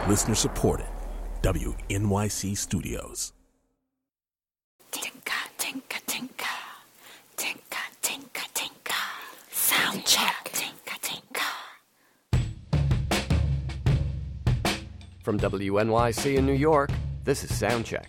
Listener supported. WNYC Studios. Tinka, tinka, tinka. Tinka, tinka, tinka. Sound check. Tinka, tinka. From WNYC in New York, this is Soundcheck.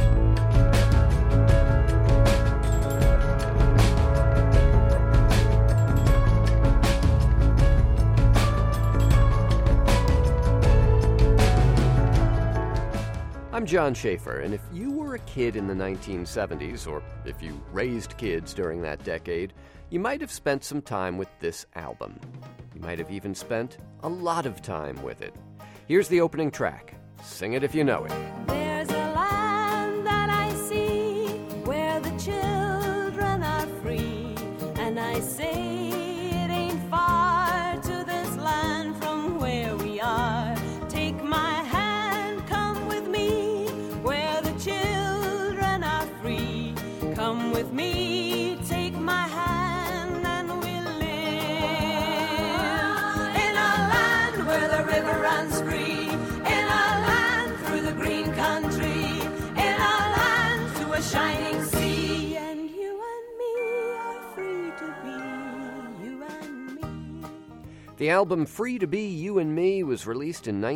I'm John Schaefer, and if you were a kid in the 1970s, or if you raised kids during that decade, you might have spent some time with this album. You might have even spent a lot of time with it. Here's the opening track. Sing it if you know it. There's a land that I see where the children are free, and I say it ain't far to this land from where we are. Take my hand, come with me, where the children are free. Come with me, take my hand, and we'll live in a land where the river runs free. Shining sea, and you and me are free to be you and me. The album Free to Be You and Me was released in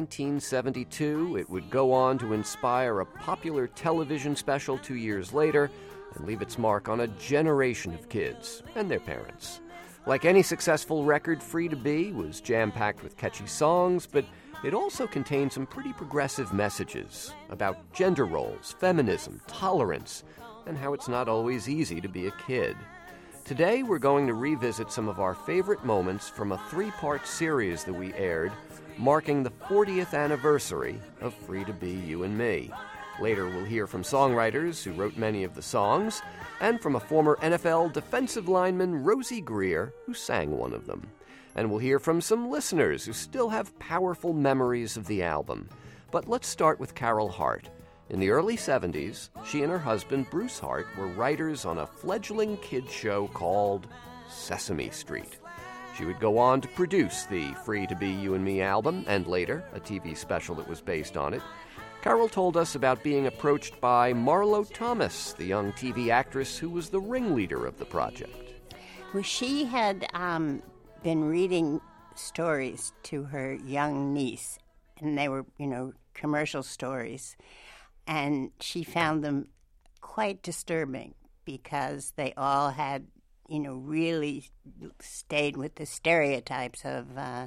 1972. It would go on to inspire a popular television special 2 years later and leave its mark on a generation of kids and their parents. Like any successful record, Free to Be was jam-packed with catchy songs, but it also contained some pretty progressive messages about gender roles, feminism, tolerance, and how it's not always easy to be a kid. Today, we're going to revisit some of our favorite moments from a 3-part series that we aired, marking the 40th anniversary of Free to Be You and Me. Later, we'll hear from songwriters who wrote many of the songs, and from a former NFL defensive lineman, Rosie Greer, who sang one of them. And we'll hear from some listeners who still have powerful memories of the album. But let's start with Carol Hart. In the early 70s, she and her husband, Bruce Hart, were writers on a fledgling kids show called Sesame Street. She would go on to produce the Free to Be You and Me album, and later, a TV special that was based on it. Carol told us about being approached by Marlo Thomas, the young TV actress who was the ringleader of the project. Well, she had been reading stories to her young niece, and they were, commercial stories, and she found them quite disturbing because they all had, really stayed with the stereotypes of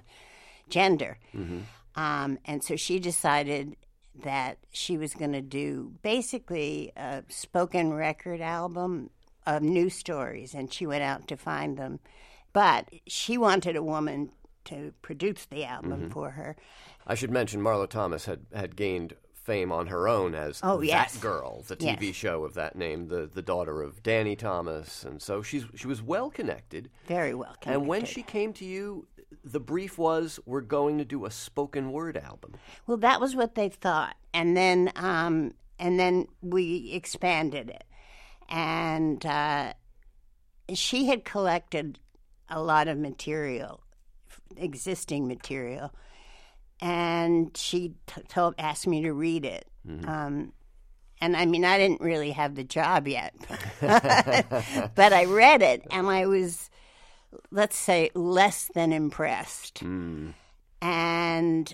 gender. Mm-hmm. And so she decided that she was going to do basically a spoken record album of new stories, and she went out to find them. But she wanted a woman to produce the album for her. I should mention Marlo Thomas had gained fame on her own as That Girl, the TV show of that name, the daughter of Danny Thomas. And so she was well-connected. Very well-connected. And when she came to you, the brief was, we're going to do a spoken word album. Well, that was what they thought. And then we expanded it. And she had collected a lot of material, existing material, and she asked me to read it. Mm-hmm. And I mean, I didn't really have the job yet, but I read it, and I was, let's say, less than impressed. Mm. And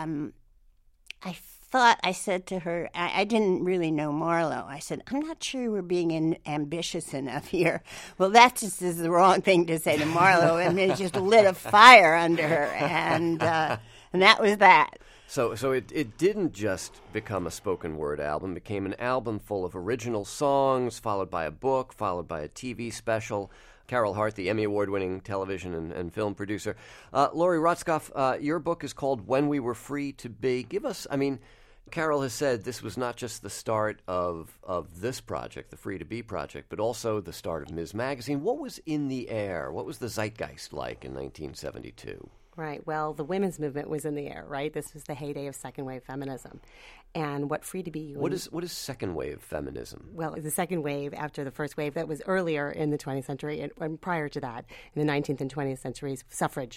I said to her, I didn't really know Marlo. I said, I'm not sure we're being ambitious enough here. Well, that just is the wrong thing to say to Marlo. I mean, it just lit a fire under her, and that was that. So it didn't just become a spoken word album. It became an album full of original songs, followed by a book, followed by a TV special. Carol Hart, the Emmy Award-winning television and film producer. Lori Rotzkoff, your book is called When We Were Free to Be. Give us, Carol has said this was not just the start of this project, the Free to Be project, but also the start of Ms. Magazine. What was in the air? What was the zeitgeist like in 1972? Right. Well, the women's movement was in the air, right? This was the heyday of second wave feminism. And what Free to Be You... What is second wave feminism? Well, the second wave after the first wave that was earlier in the 20th century and prior to that, in the 19th and 20th centuries, suffrage.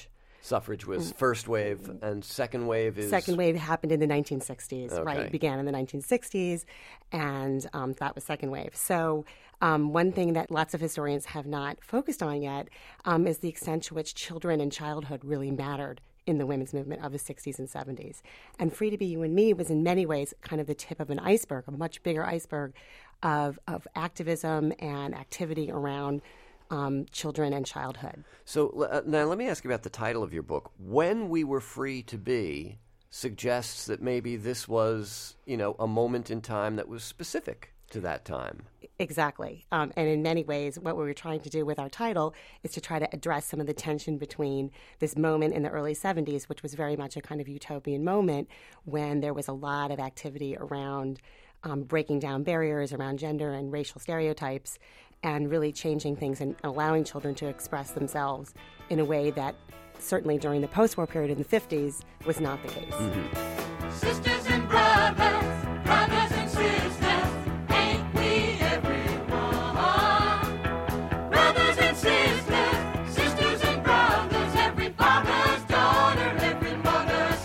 Suffrage was first wave, and second wave is... Second wave happened in the 1960s, Okay. right? It began in the 1960s, and that was second wave. So one thing that lots of historians have not focused on yet is the extent to which children and childhood really mattered in the women's movement of the 60s and 70s. And Free to Be You and Me was in many ways kind of the tip of an iceberg, a much bigger iceberg of activism and activity around children and childhood. So now let me ask you about the title of your book. When We Were Free to Be suggests that maybe this was, a moment in time that was specific to that time. Exactly. And in many ways, what we were trying to do with our title is to try to address some of the tension between this moment in the early 70s, which was very much a kind of utopian moment when there was a lot of activity around breaking down barriers around gender and racial stereotypes, and really changing things and allowing children to express themselves in a way that certainly during the post-war period in the 50s was not the case. Mm-hmm. Sisters and brothers, brothers and sisters, ain't we everyone? Brothers and sisters, sisters and brothers, every father's daughter, every mother's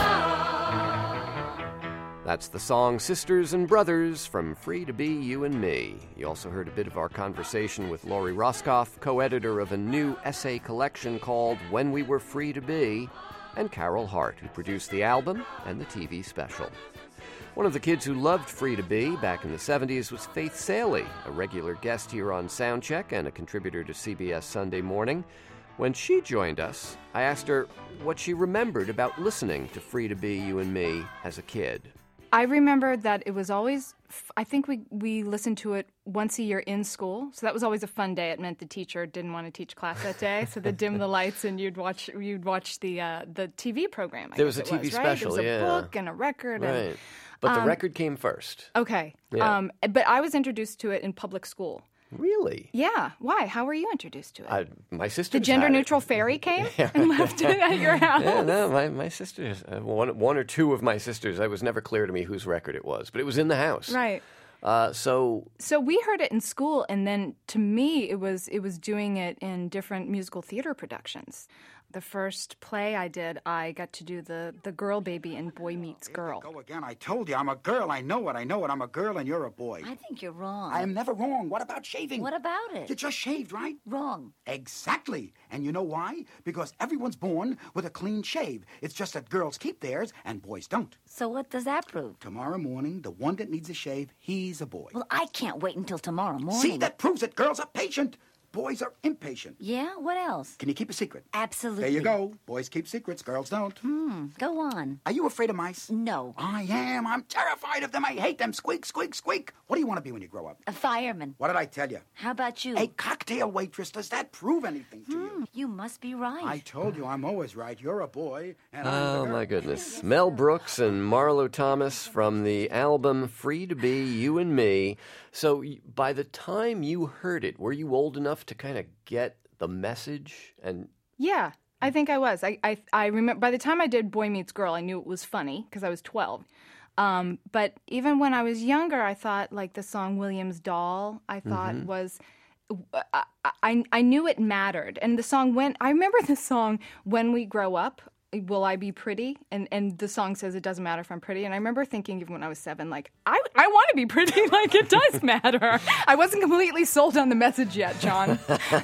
son. That's the song Sisters and Brothers from Free to Be You and Me. You also heard a bit of our conversation with Laurie Roscoff, co-editor of a new essay collection called When We Were Free to Be, and Carol Hart, who produced the album and the TV special. One of the kids who loved Free to Be back in the 70s was Faith Salie, a regular guest here on Soundcheck and a contributor to CBS Sunday Morning. When she joined us, I asked her what she remembered about listening to Free to Be You and Me as a kid. I remember that it was always, I think we listened to it once a year in school. So that was always a fun day. It meant the teacher didn't want to teach class that day. So they'd dim the lights and you'd watch the TV program. There was a TV special, There was yeah. a book and a record. Right. And, But the record came first. okay. Yeah. But I was introduced to it in public school. Really? Yeah. Why? How were you introduced to it? My sister. The gender-neutral fairy came and left it at your house? Yeah, no, my sisters, one or two of my sisters, it was never clear to me whose record it was, but it was in the house. Right. So we heard it in school, and then to me, it was doing it in different musical theater productions. The first play I did, I got to do the girl baby in Boy Meets Girl. Go again. I told you, I'm a girl. I know it. I'm a girl and you're a boy. I think you're wrong. I am never wrong. What about shaving? What about it? You just shaved, right? Wrong. Exactly. And you know why? Because everyone's born with a clean shave. It's just that girls keep theirs and boys don't. So what does that prove? Tomorrow morning, the one that needs a shave, he's a boy. Well, I can't wait until tomorrow morning. See, that proves it. Girls are patient. Boys are impatient. Yeah? What else? Can you keep a secret? Absolutely. There you go. Boys keep secrets. Girls don't. Go on. Are you afraid of mice? No. I am. I'm terrified of them. I hate them. Squeak, squeak, squeak. What do you want to be when you grow up? A fireman. What did I tell you? How about you? A cocktail waitress. Does that prove anything to you? You must be right. I told you I'm always right. You're a boy, and I'm the Oh, girl. my goodness. Mel Brooks and Marlo Thomas from the album Free to Be You and Me. So by the time you heard it, were you old enough to kind of get the message? And Yeah, I think I was. I remember by the time I did Boy Meets Girl, I knew it was funny because I was 12. But even when I was younger, I thought like the song William's Doll, I thought was... I knew it mattered. And the song I remember the song When We Grow Up, Will I Be Pretty? And the song says it doesn't matter if I'm pretty. And I remember thinking even when I was 7, like, I want to be pretty. Like, it does matter. I wasn't completely sold on the message yet, John.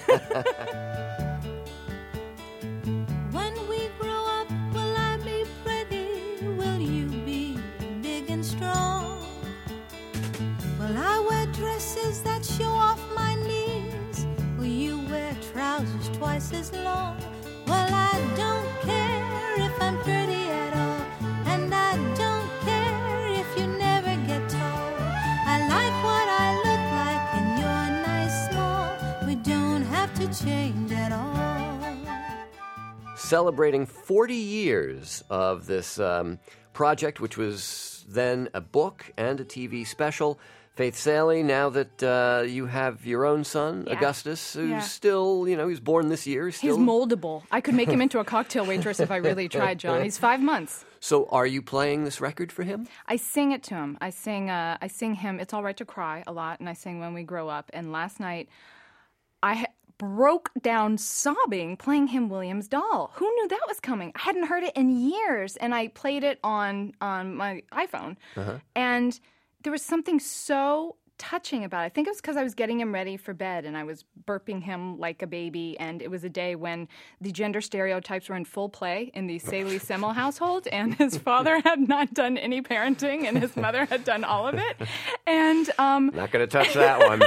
When we grow up, will I be pretty? Will you be big and strong? Will I wear dresses that show off my knees? Will you wear trousers twice as long? Well, I don't care if I'm pretty at all, and I don't care if you never get tall. I like what I look like, and you're nice small. We don't have to change at all. celebrating 40 years of this project, which was then a book and a TV special. Faith Salie, now that you have your own son, Yeah. Augustus, who's Yeah. still, he's born this year. He's Still... moldable. I could make him into a cocktail waitress if I really tried, John. He's 5 months. So are you playing this record for him? I sing it to him. I sing him It's All Right to Cry a lot, and I sing When We Grow Up. And last night, broke down sobbing playing him William's Doll. Who knew that was coming? I hadn't heard it in years, and I played it on my iPhone. And there was something so touching about it. I think it was because I was getting him ready for bed and I was burping him like a baby, and it was a day when the gender stereotypes were in full play in the Saley Semmel household, and his father had not done any parenting and his mother had done all of it. And Not going to touch that one.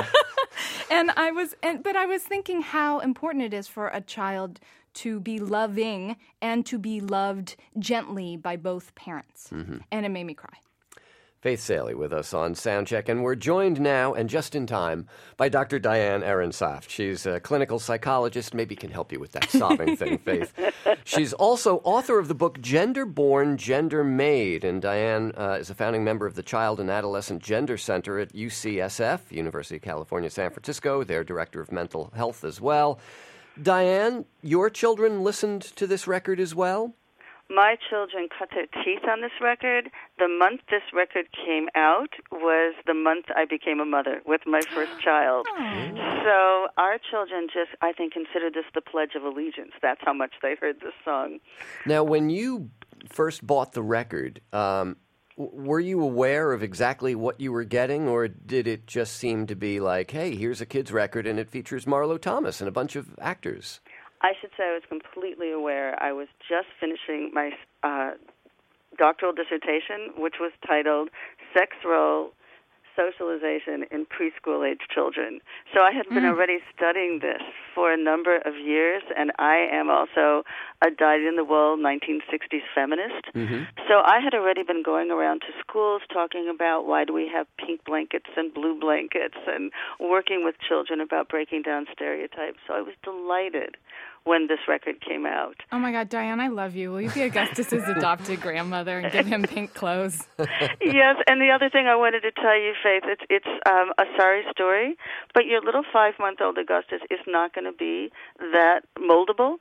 but I was thinking how important it is for a child to be loving and to be loved gently by both parents. And it made me cry. Faith Saley with us on Soundcheck, and we're joined now, and just in time, by Dr. Diane Ehrensaft. She's a clinical psychologist. Maybe can help you with that sobbing thing, Faith. She's also author of the book Gender Born, Gender Made, and Diane is a founding member of the Child and Adolescent Gender Center at UCSF, University of California, San Francisco. They're director of mental health as well. Diane, your children listened to this record as well? My children cut their teeth on this record. The month this record came out was the month I became a mother with my first child. So our children just, I think, consider this the Pledge of Allegiance. That's how much they heard this song. Now, when you first bought the record, were you aware of exactly what you were getting, or did it just seem to be like, hey, here's a kid's record and it features Marlo Thomas and a bunch of actors? I should say I was completely aware. I was just finishing my doctoral dissertation, which was titled Sex Role Socialization in Preschool-Age Children. So I had been already studying this for a number of years, and I am also a dyed-in-the-wool 1960s feminist. So I had already been going around to schools talking about why do we have pink blankets and blue blankets and working with children about breaking down stereotypes. So I was delighted when this record came out. Oh my God, Diane, I love you. Will you be Augustus's adopted grandmother and give him pink clothes? Yes, and the other thing I wanted to tell you, Faith, it's a sorry story, but your little 5-month-old Augustus is not going to be that moldable.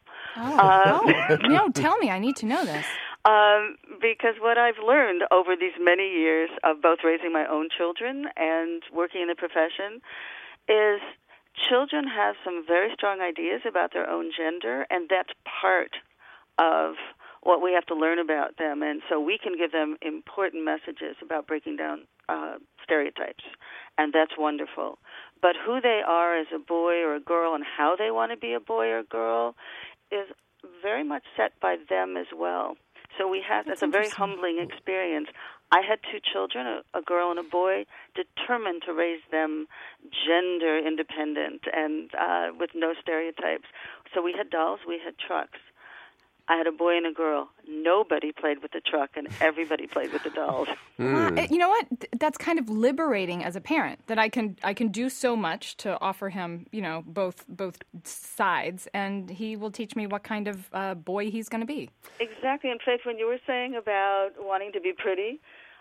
No, tell me. I need to know this. Because what I've learned over these many years of both raising my own children and working in the profession is children have some very strong ideas about their own gender, and that's part of what we have to learn about them. And so we can give them important messages about breaking down stereotypes, and that's wonderful. But who they are as a boy or a girl and how they want to be a boy or girl is very much set by them as well. So that's a very humbling experience. I had 2 children, a girl and a boy, determined to raise them gender independent and with no stereotypes. So we had dolls, we had trucks. I had a boy and a girl. Nobody played with the truck, and everybody played with the dolls. You know what? That's kind of liberating as a parent, that I can do so much to offer him, both sides, and he will teach me what kind of boy he's going to be. Exactly. And Faith, when you were saying about wanting to be pretty,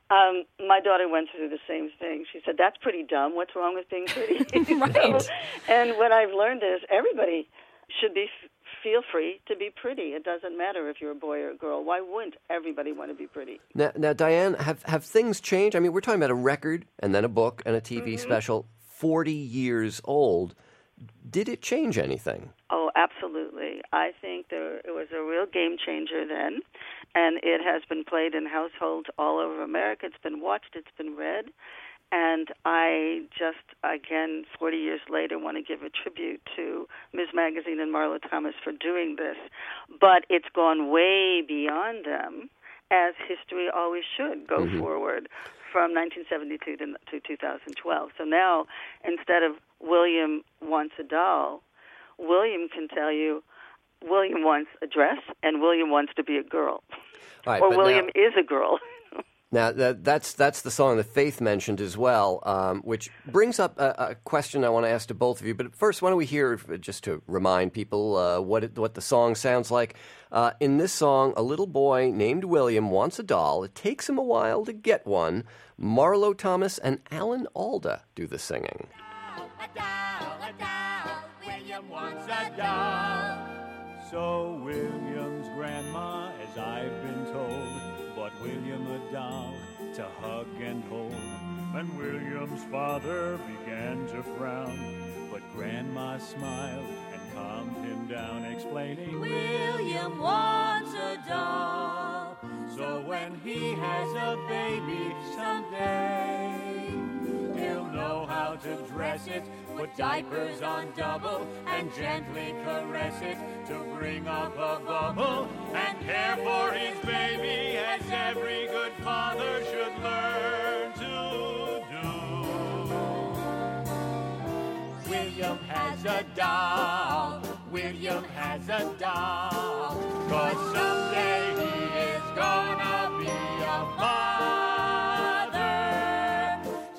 my daughter went through the same thing. She said, that's pretty dumb. What's wrong with being pretty? Right. And what I've learned is everybody should feel free to be pretty. It doesn't matter if you're a boy or a girl. Why wouldn't everybody want to be pretty? Now, Diane, have things changed? I mean, we're talking about a record and then a book and a TV special, 40 years old. Did it change anything? Oh, absolutely. I think it was a real game changer then, and it has been played in households all over America. It's been watched. It's been read. And I just, again, 40 years later, want to give a tribute to Ms. Magazine and Marlo Thomas for doing this. But it's gone way beyond them, as history always should go forward, from 1972 to 2012. So now, instead of William wants a doll, William can tell you William wants a dress and William wants to be a girl. Right, or William is a girl. Now, that's the song that Faith mentioned as well, which brings up a question I want to ask to both of you. But first, why don't we hear, just to remind people what the song sounds like. In this song, a little boy named William wants a doll. It takes him a while to get one. Marlo Thomas and Alan Alda do the singing. A doll, William wants a doll. So William's grandma, as I've been told, bought William a doll to hug and hold. And William's father began to frown, but Grandma smiled and calmed him down, explaining, William wants a doll, so when he has a baby someday, he'll know how to dress it, put diapers on double, and gently caress it to bring up a bubble, and care for his baby as every good father should learn to do. William has a doll, William has a doll, 'cause someday he is gonna be a father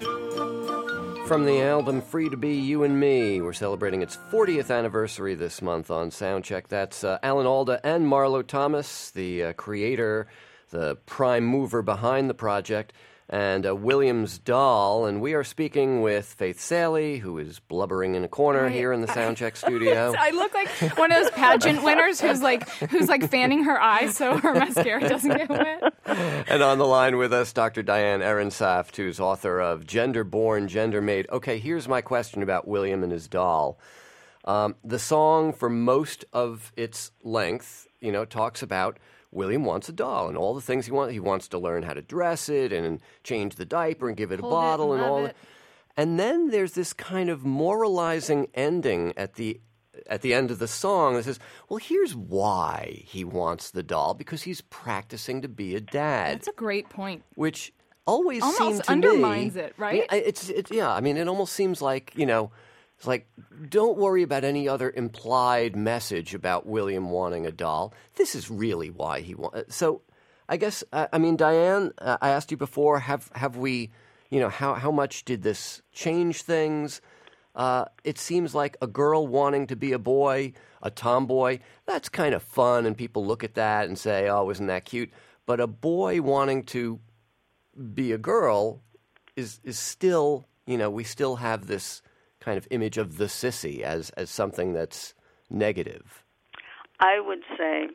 too. From the album Free to Be You and Me, we're celebrating its 40th anniversary this month on Soundcheck. That's Alan Alda and Marlo Thomas, the creator, the prime mover behind the project, and William's doll. And we are speaking with Faith Saley, who is blubbering in a corner here in the Soundcheck studio. I look like one of those pageant winners who's like fanning her eyes so her mascara doesn't get wet. And on the line with us, Dr. Diane Ehrensaft, who's author of Gender Born, Gender Made. Okay, here's my question about William and his doll. The song, for most of its length, talks about William wants a doll and all the things he wants. He wants to learn how to dress it and change the diaper and give it a bottle and all that. And then there's this kind of moralizing ending at the end of the song that says, well, here's why he wants the doll, because he's practicing to be a dad. That's a great point. Which always almost seemed to undermines me, it, right? It almost seems like, it's like, don't worry about any other implied message about William wanting a doll. This is really why he wants. So, I guess, Diane, I asked you before, have we, how much did this change things? It seems like a girl wanting to be a boy, a tomboy, that's kind of fun, and people look at that and say, oh, isn't that cute? But a boy wanting to be a girl is still, we still have this kind of image of the sissy as something that's negative. I would say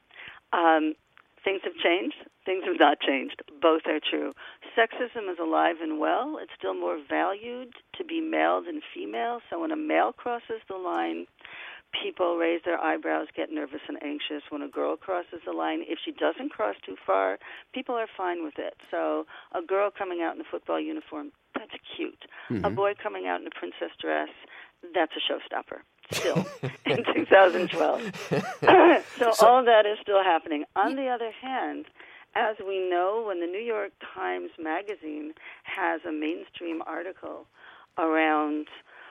things have changed. Things have not changed. Both are true. Sexism is alive and well. It's still more valued to be male than female. So when a male crosses the line, people raise their eyebrows, get nervous and anxious. When a girl crosses the line, if she doesn't cross too far, people are fine with it. So a girl coming out in a football uniform, that's cute. Mm-hmm. A boy coming out in a princess dress, that's a showstopper still in 2012. So all that is still happening. On the other hand, as we know, when the New York Times Magazine has a mainstream article around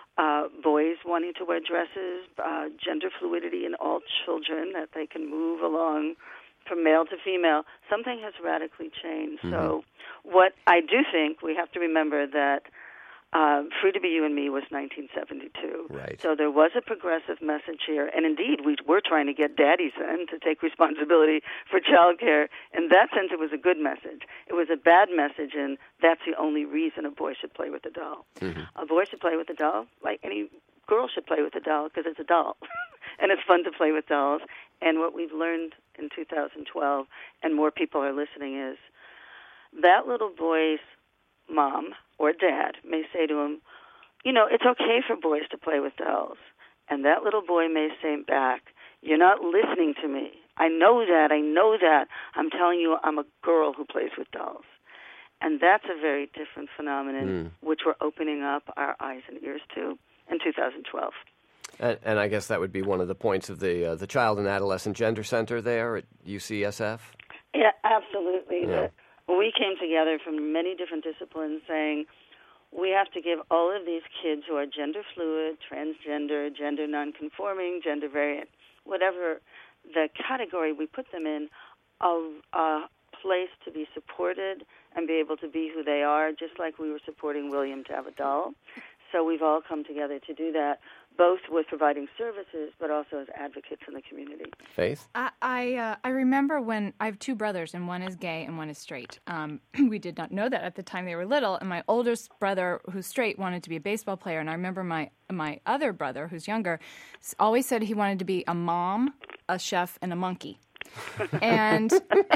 boys wanting to wear dresses, gender fluidity in all children, that they can move along from male to female, something has radically changed. Mm-hmm. So what I do think we have to remember that Free to Be You and Me was 1972. Right. So there was a progressive message here. And indeed, we were trying to get daddies then to take responsibility for child care. In that sense, it was a good message. It was a bad message, and that's the only reason a boy should play with a doll. Mm-hmm. A boy should play with a doll like any girl should play with a doll, because it's a doll. And it's fun to play with dolls. And what we've learned in 2012, and more people are listening, is that little boy's mom or dad may say to him, it's okay for boys to play with dolls. And that little boy may say back, you're not listening to me. I know that. I'm telling you, I'm a girl who plays with dolls. And that's a very different phenomenon, which we're opening up our eyes and ears to in 2012. And I guess that would be one of the points of the Child and Adolescent Gender Center there at UCSF? Yeah, absolutely. Yeah. We came together from many different disciplines saying we have to give all of these kids who are gender fluid, transgender, gender nonconforming, gender variant, whatever the category we put them in, a place to be supported and be able to be who they are, just like we were supporting William to have a doll. So we've all come together to do that, both with providing services, but also as advocates in the community. Faith? I remember when I have two brothers, and one is gay and one is straight. We did not know that at the time they were little, and my oldest brother, who's straight, wanted to be a baseball player, and I remember my other brother, who's younger, always said he wanted to be a mom, a chef, and a monkey. and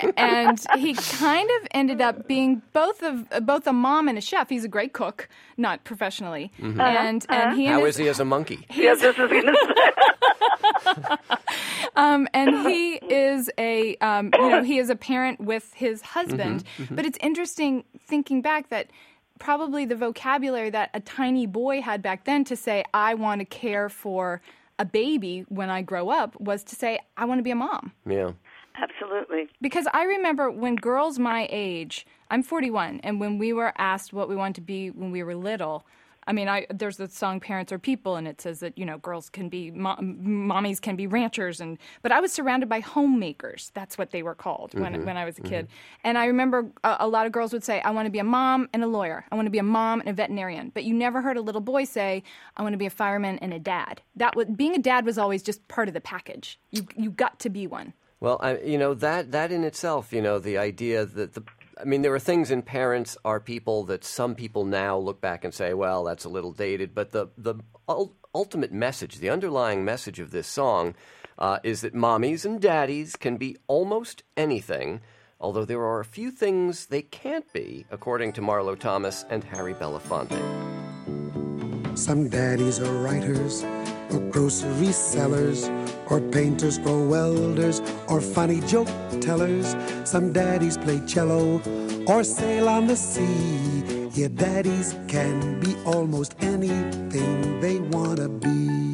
he kind of ended up being both a mom and a chef. He's a great cook, not professionally. Mm-hmm. And he how is he as a monkey? Yes, this is going to say. And he is a, he is a parent with his husband. But it's interesting thinking back that probably the vocabulary that a tiny boy had back then to say, I want to care for a baby when I grow up, was to say, I want to be a mom. Yeah. Absolutely. Because I remember when girls my age, I'm 41, and when we were asked what we wanted to be when we were little, I mean, there's the song "Parents Are People," and it says that girls can be mommies can be ranchers, but I was surrounded by homemakers. That's what they were called when I was a kid. And I remember a lot of girls would say, "I want to be a mom and a lawyer. I want to be a mom and a veterinarian." But you never heard a little boy say, "I want to be a fireman and a dad." Being a dad was always just part of the package. You got to be one. Well, that in itself, the idea that there are things in Parents Are People that some people now look back and say, well, that's a little dated. But the ultimate message, the underlying message of this song is that mommies and daddies can be almost anything, although there are a few things they can't be, according to Marlo Thomas and Harry Belafonte. Some daddies are writers, or grocery sellers, or painters, or welders, or funny joke tellers. Some daddies play cello, or sail on the sea. Yeah, daddies can be almost anything they want to be.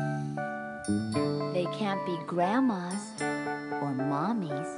They can't be grandmas or mommies.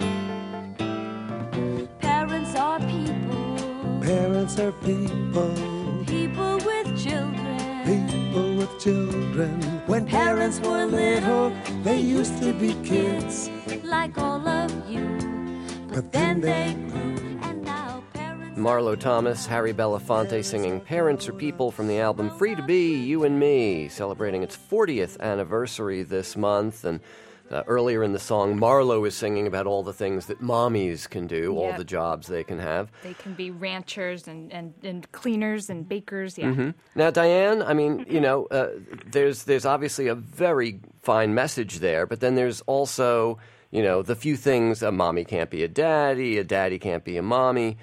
Parents are people. Parents are people. People with children. People with children. When parents were little, they used to be kids. Like all of you. But then they grew, and now parents... Marlo Thomas, Harry Belafonte singing Parents Are People from the album Free to Be, You and Me, celebrating its 40th anniversary this month. And earlier in the song, Marlo is singing about all the things that mommies can do, all the jobs they can have. They can be ranchers and cleaners and bakers, yeah. Mm-hmm. Now, Diane, there's obviously a very fine message there, but then there's also, the few things, a mommy can't be a daddy can't be a mommy.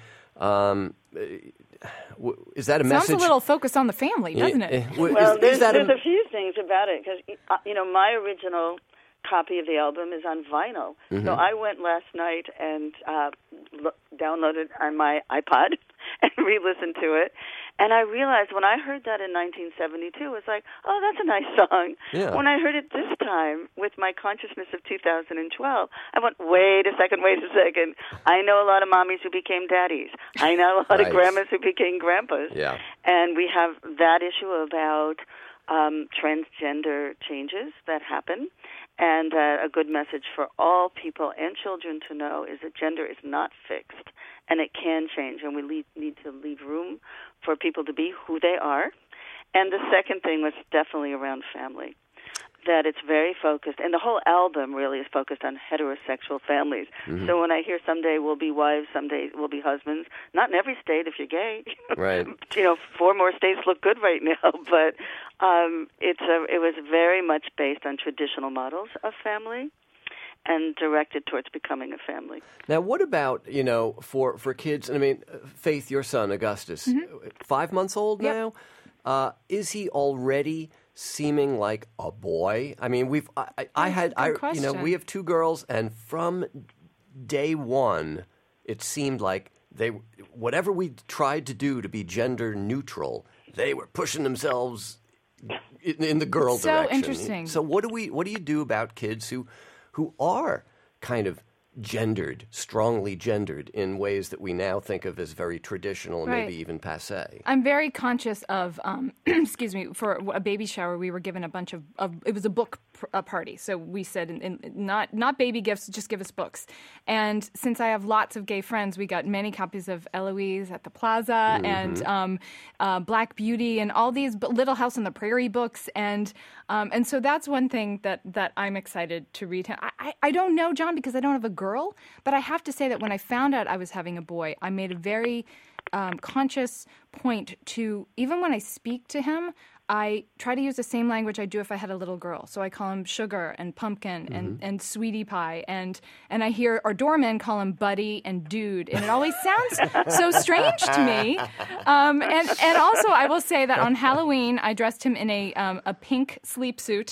Is that a message? Sounds a little focused on the family, doesn't it? Well, there's a few things about it, because, my original copy of the album is on vinyl. So I went last night and downloaded on my iPod and re-listened to it. And I realized when I heard that in 1972, it was like, oh, that's a nice song. Yeah. When I heard it this time with my consciousness of 2012, I went, wait a second. I know a lot of mommies who became daddies. I know a lot of grandmas who became grandpas. Yeah. And we have that issue about transgender changes that happen. And a good message for all people and children to know is that gender is not fixed, and it can change, and we need to leave room for people to be who they are. And the second thing was definitely around family, that it's very focused, and the whole album really is focused on heterosexual families. Mm-hmm. So when I hear someday we'll be wives, someday we'll be husbands, not in every state if you're gay. Right. 4 more states look good right now, but it was very much based on traditional models of family and directed towards becoming a family. Now, what about, for kids, Faith, your son, Augustus, 5 months old now? Is he already seeming like a boy? I mean, we have 2 girls, and from day one, it seemed like whatever we tried to do to be gender neutral, they were pushing themselves in the girl direction. So interesting. So what do you do about kids who are kind of strongly gendered in ways that we now think of as very traditional and maybe even passé? I'm very conscious of, for a baby shower, we were given a bunch of it was a book party. So we said, not baby gifts, just give us books. And since I have lots of gay friends, we got many copies of Eloise at the Plaza and Black Beauty and all these Little House on the Prairie books. And so that's one thing that I'm excited to read. I don't know, John, because I don't have a girl, but I have to say that when I found out I was having a boy, I made a very conscious point to, even when I speak to him, I try to use the same language I do if I had a little girl. So I call him sugar and pumpkin and sweetie pie. And I hear our doorman call him buddy and dude. And it always sounds so strange to me. And also I will say that on Halloween, I dressed him in a pink sleep suit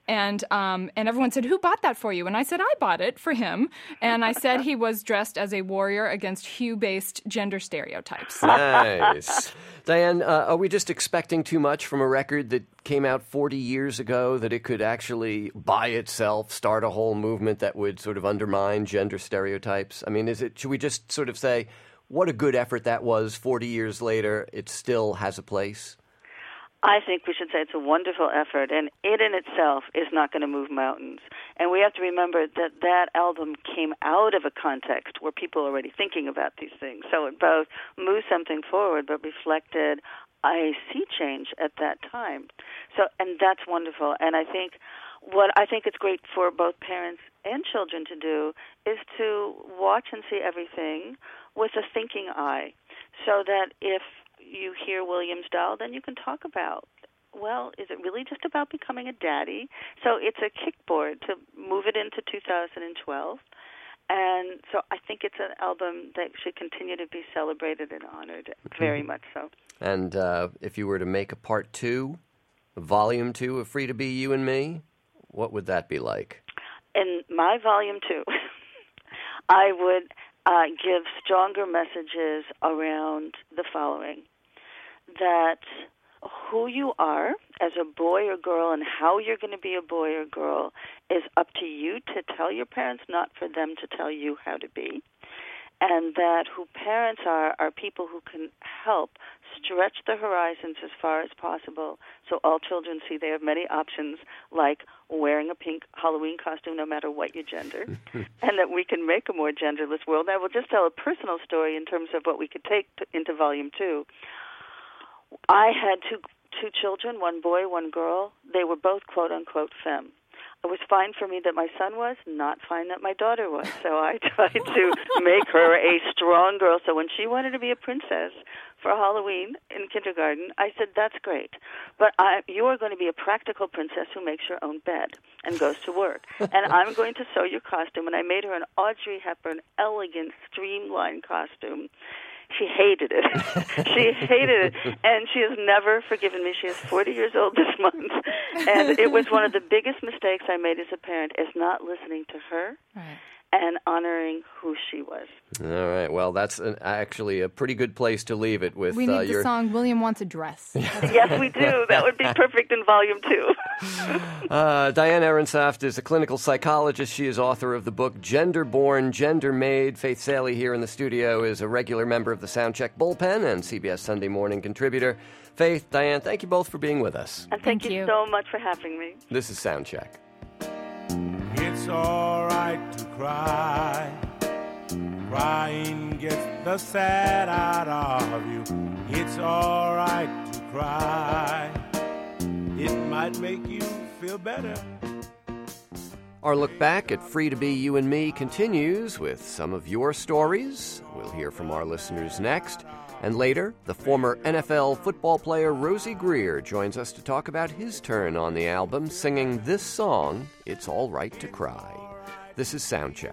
And everyone said, "Who bought that for you?" And I said, "I bought it for him." And I said he was dressed as a warrior against hue-based gender stereotypes. Nice. Diane, are we just expecting too much from a record that came out 40 years ago, that it could actually by itself start a whole movement that would sort of undermine gender stereotypes? I mean, should we just sort of say, what a good effort that was 40 years later, it still has a place? I think we should say it's a wonderful effort, and it in itself is not going to move mountains. And we have to remember that that album came out of a context where people were already thinking about these things. So it both moved something forward but reflected a sea change at that time. And that's wonderful. And I think what I think it's great for both parents and children to do is to watch and see everything with a thinking eye, so that if you hear Williams Doll, then you can talk about, well, is it really just about becoming a daddy? So it's a kickboard to move it into 2012. And so I think it's an album that should continue to be celebrated and honored, very much so. And if you were to make a part 2, a volume 2 of Free to Be You and Me, what would that be like? In my volume 2, I would give stronger messages around the following: that who you are as a boy or girl and how you're going to be a boy or girl is up to you to tell your parents, not for them to tell you how to be. And that who parents are people who can help stretch the horizons as far as possible, so all children see they have many options, like wearing a pink Halloween costume no matter what your gender, and that we can make a more genderless world. I will just tell a personal story in terms of what we could take into Volume 2. I had two children, one boy, one girl. They were both quote-unquote femme. It was fine for me that my son was, not fine that my daughter was. So I tried to make her a strong girl. So when she wanted to be a princess for Halloween in kindergarten, I said, that's great. But you are going to be a practical princess who makes her own bed and goes to work. And I'm going to sew your costume. And I made her an Audrey Hepburn, elegant, streamlined costume. She hated it. She hated it. And she has never forgiven me. She is 40 years old this month. And it was one of the biggest mistakes I made as a parent, is not listening to her and honoring who she was. All right. Well, that's actually a pretty good place to leave it with. We need the song William Wants a Dress. Yes, we do. That would be perfect in Volume 2. Diane Ehrensaft is a clinical psychologist. She is author of the book Gender Born, Gender Made. Faith Salie here in the studio is a regular member of the Soundcheck Bullpen and CBS Sunday Morning contributor. Faith, Diane, thank you both for being with us. And thank you so much for having me. This is Soundcheck. It's all right to cry. Crying gets the sad out of you. It's all right to cry. It might make you feel better. Our look back at Free to Be You and Me continues with some of your stories. We'll hear from our listeners next. And later, the former NFL football player Rosie Greer joins us to talk about his turn on the album, singing this song, It's All Right to Cry. This is Soundcheck.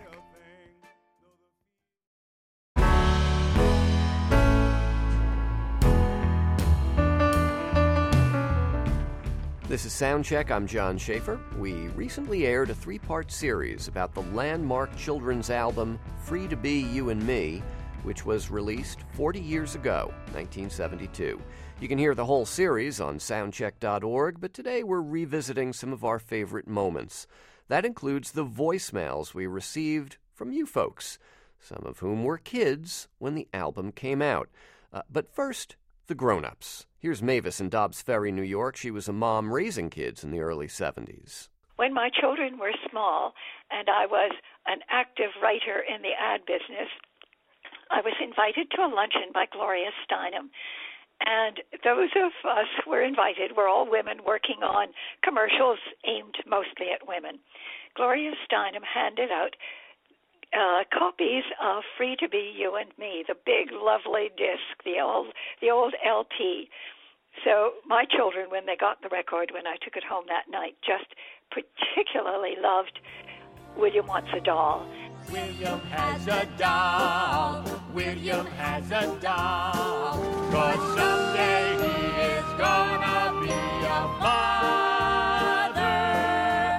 This is Soundcheck. I'm John Schaefer. We recently aired a 3-part series about the landmark children's album, Free to Be You and Me, which was released 40 years ago, 1972. You can hear the whole series on soundcheck.org, but today we're revisiting some of our favorite moments. That includes the voicemails we received from you folks, some of whom were kids when the album came out. But first, the grown-ups. Here's Mavis in Dobbs Ferry, New York. She was a mom raising kids in the early 70s. When my children were small and I was an active writer in the ad business, I was invited to a luncheon by Gloria Steinem. And those of us who were invited were all women working on commercials aimed mostly at women. Gloria Steinem handed out copies of Free to Be You and Me, the big, lovely disc, the old LP. So my children, when they got the record, when I took it home that night, just particularly loved William Wants a Doll. William has a doll. William has a doll. 'Cause someday he is gonna be a father.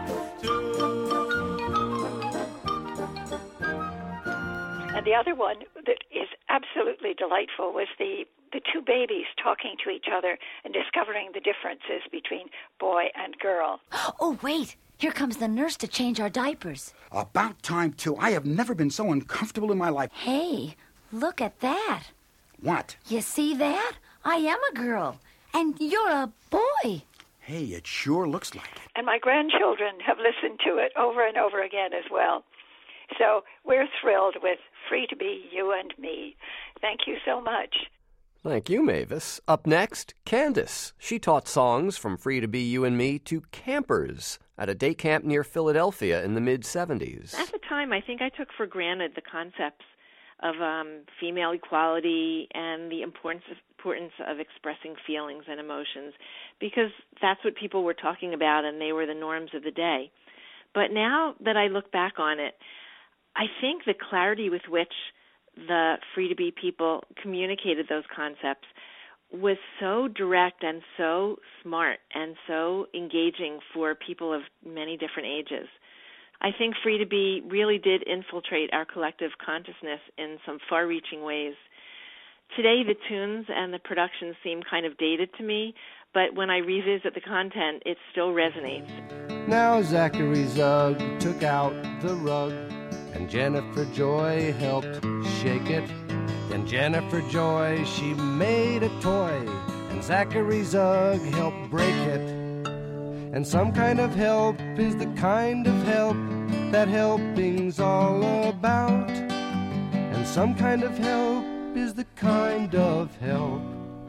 And the other one that is absolutely delightful was the two babies talking to each other and discovering the differences between boy and girl. Oh, wait. Here comes the nurse to change our diapers. About time, too. I have never been so uncomfortable in my life. Hey, look at that. What? You see that? I am a girl, and you're a boy. Hey, it sure looks like it. And my grandchildren have listened to it over and over again as well. So we're thrilled with Free to Be You and Me. Thank you so much. Thank you, Mavis. Up next, Candace. She taught songs from Free to Be You and Me to campers at a day camp near Philadelphia in the mid-'70s. At the time, I think I took for granted the concepts of female equality and the importance of expressing feelings and emotions, because that's what people were talking about and they were the norms of the day. But now that I look back on it, I think the clarity with which the Free to Be people communicated those concepts was so direct and so smart and so engaging for people of many different ages. I think Free to Be really did infiltrate our collective consciousness in some far-reaching ways. Today, the tunes and the productions seem kind of dated to me, but when I revisit the content, it still resonates. Now Zachary Zugg took out the rug, and Jennifer Joy helped shake it. Then Jennifer Joy, she made a toy, and Zachary Zugg helped break it. And some kind of help is the kind of help that helping's all about. And some kind of help is the kind of help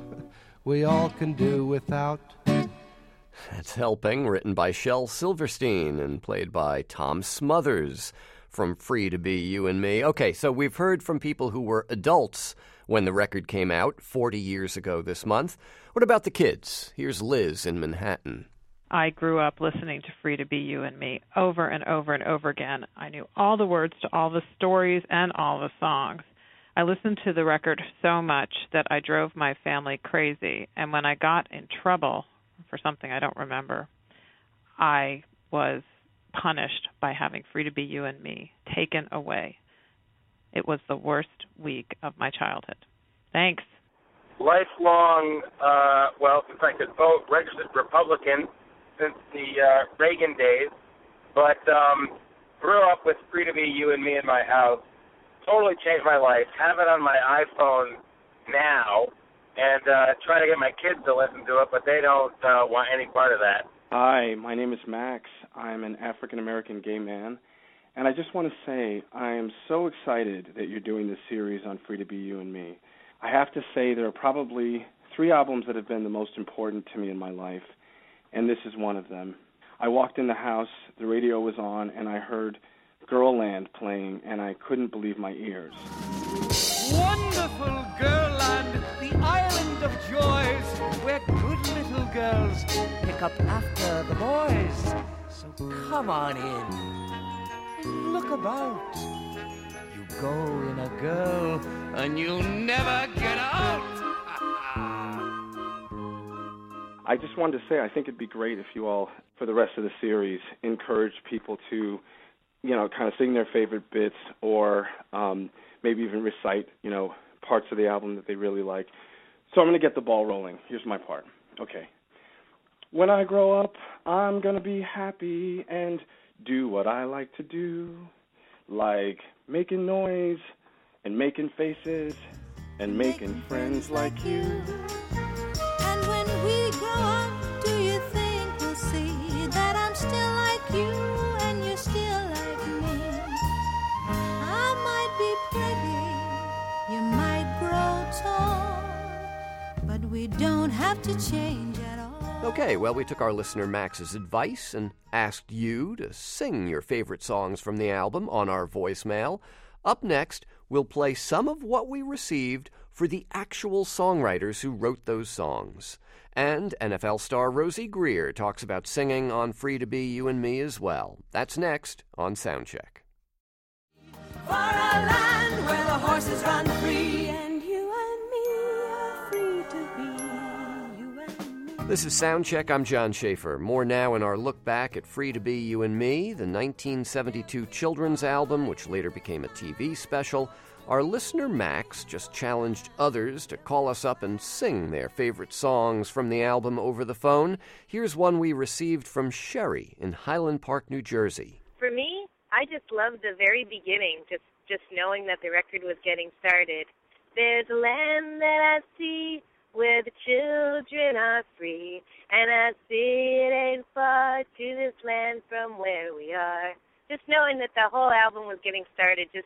we all can do without. That's Helping, written by Shel Silverstein and played by Tom Smothers from Free to Be You and Me. Okay, so we've heard from people who were adults when the record came out 40 years ago this month. What about the kids? Here's Liz in Manhattan. I grew up listening to Free to Be You and Me over and over and over again. I knew all the words to all the stories and all the songs. I listened to the record so much that I drove my family crazy, and when I got in trouble for something I don't remember, I was punished by having Free to Be You and Me taken away. It was the worst week of my childhood. Thanks. Lifelong, in fact, a vote registered Republican since the Reagan days, but grew up with Free to Be You and Me in my house. Totally changed my life. Have it on my iPhone now, and try to get my kids to listen to it, but they don't want any part of that. Hi, my name is Max. I'm an African-American gay man, and I just want to say I am so excited that you're doing this series on Free to Be You and Me. I have to say there are probably 3 albums that have been the most important to me in my life, and this is one of them. I walked in the house, the radio was on, and I heard Girlland playing, and I couldn't believe my ears. Wonderful Girlland, the island of joys, where good little girls pick up after the boys. So come on in, look about. You go in a girl, and you'll never get out. I just wanted to say I think it'd be great if you all, for the rest of the series, encourage people to, kind of sing their favorite bits or maybe even recite, parts of the album that they really like. So I'm going to get the ball rolling. Here's my part. Okay. When I grow up, I'm going to be happy and do what I like to do, like making noise and making faces and making friends like you. And when we grow up, do you think we'll see that I'm still like you and you're still like me? I might be pretty, you might grow tall, but we don't have to change at all. Okay, well, we took our listener Max's advice and asked you to sing your favorite songs from the album on our voicemail. Up next, we'll play some of what we received for the actual songwriters who wrote those songs. And NFL star Rosie Greer talks about singing on Free to Be You and Me as well. That's next on Soundcheck. For a land where the horses run free, and you and me are free to be you and me. This is Soundcheck. I'm John Schaefer. More now in our look back at Free to Be You and Me, the 1972 children's album, which later became a TV special. Our listener Max just challenged others to call us up and sing their favorite songs from the album over the phone. Here's one we received from Sherry in Highland Park, New Jersey. For me, I just loved the very beginning, just knowing that the record was getting started. There's a land that I see where the children are free, and I see it ain't far to this land from where we are. Just knowing that the whole album was getting started just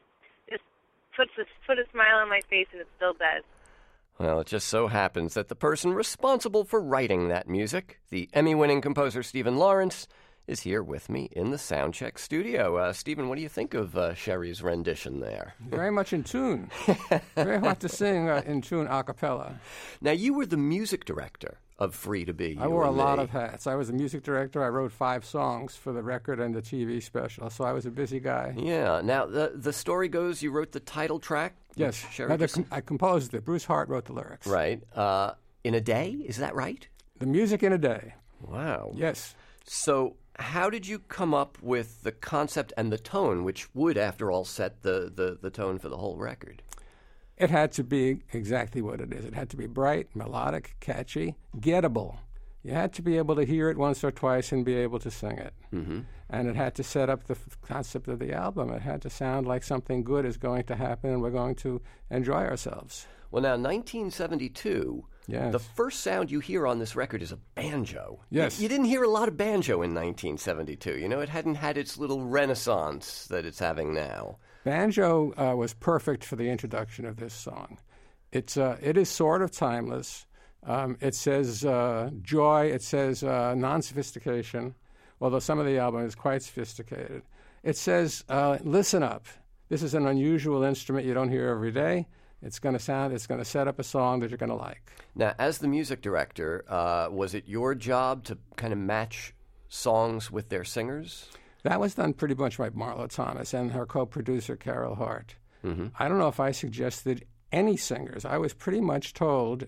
put a smile on my face, and it still does. Well, it just so happens that the person responsible for writing that music, the Emmy-winning composer Stephen Lawrence, is here with me in the Soundcheck studio. Stephen, what do you think of Sherry's rendition there? Very much in tune. Very hard to sing in tune a cappella. Now, you were the music director of Free to Be You I wore a and lot Me. of hats. I was the music director. I wrote 5 songs for the record and the TV special, so I was a busy guy. Yeah. Now, the story goes you wrote the title track? Yes. Sherry I composed it. Bruce Hart wrote the lyrics. Right. In a day? Is that right? The music in a day. Wow. Yes. So how did you come up with the concept and the tone, which would, after all, set the tone for the whole record? It had to be exactly what it is. It had to be bright, melodic, catchy, gettable. You had to be able to hear it once or twice and be able to sing it. Mm-hmm. And it had to set up the concept of the album. It had to sound like something good is going to happen and we're going to enjoy ourselves. Well, now, 1972... Yes. The first sound you hear on this record is a banjo. Yes. You didn't hear a lot of banjo in 1972. You know, it hadn't had its little renaissance that it's having now. Banjo was perfect for the introduction of this song. It is sort of timeless. It says joy. It says non-sophistication, although some of the album is quite sophisticated. It says, listen up. This is an unusual instrument you don't hear every day. It's going to set up a song that you're going to like. Now, as the music director, was it your job to kind of match songs with their singers? That was done pretty much by Marlo Thomas and her co-producer, Carol Hart. Mm-hmm. I don't know if I suggested any singers. I was pretty much told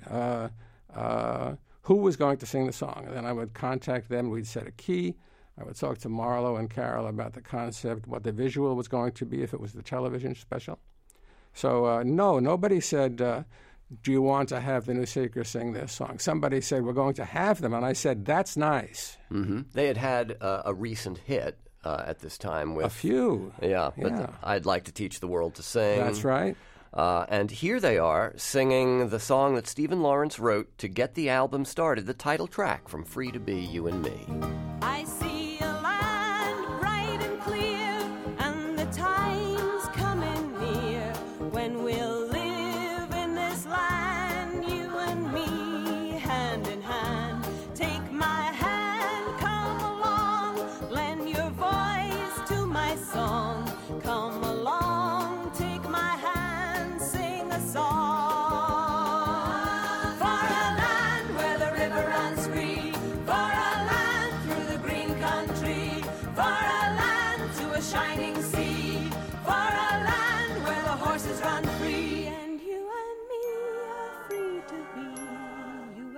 who was going to sing the song, and then I would contact them. We'd set a key. I would talk to Marlo and Carol about the concept, what the visual was going to be if it was the television special. So, no, nobody said, do you want to have the New Seekers sing this song? Somebody said, we're going to have them. And I said, that's nice. Mm-hmm. They had a recent hit at this time. With a few. Yeah, but I'd Like to Teach the World to Sing. That's right. And here they are singing the song that Stephen Lawrence wrote to get the album started, the title track from Free to Be You and Me. I see a land bright and clear, and the time's coming near when we'll live in this land, you and me, hand in hand. Take my hand, come along, lend your voice to my song. Come along, take my hand, sing a song. For a land where the river runs free, for a land through the green country, for a land to a shining sea, for a land where the horses run free, and you and me are free to be you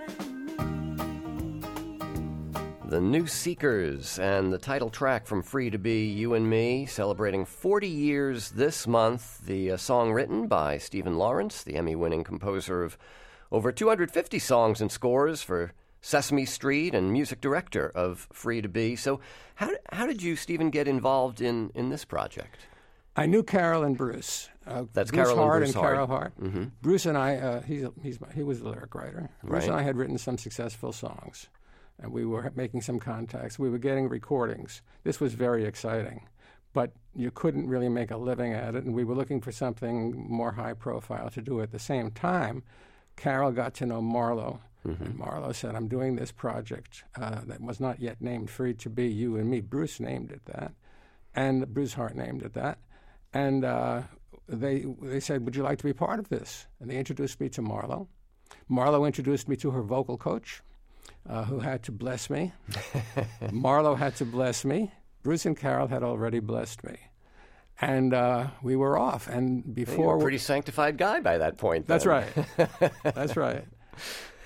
and me. The New Seekers and the title track from Free to Be You and Me, celebrating 40 years this month. The song written by Stephen Lawrence, the Emmy-winning composer of over 250 songs and scores for Sesame Street and music director of Free to Be. So how did you, Stephen, get involved in this project? I knew Carol and Bruce. That's Bruce Carol Hart and Bruce and Carol Hart. Mm-hmm. Bruce and I, he was the lyric writer. Bruce Right. and I had written some successful songs, and we were making some contacts. We were getting recordings. This was very exciting, but you couldn't really make a living at it, and we were looking for something more high profile to do at the same time. Carol got to know Marlo, and Marlo said, I'm doing this project that was not yet named Free to Be You and Me. Bruce named it that, and Bruce Hart named it that. And they said, would you like to be part of this? And they introduced me to Marlo. Marlo introduced me to her vocal coach, who had to bless me. Marlo had to bless me. Bruce and Carol had already blessed me. And we were off. And before... You were a pretty sanctified guy by that point. That's then. right. That's right.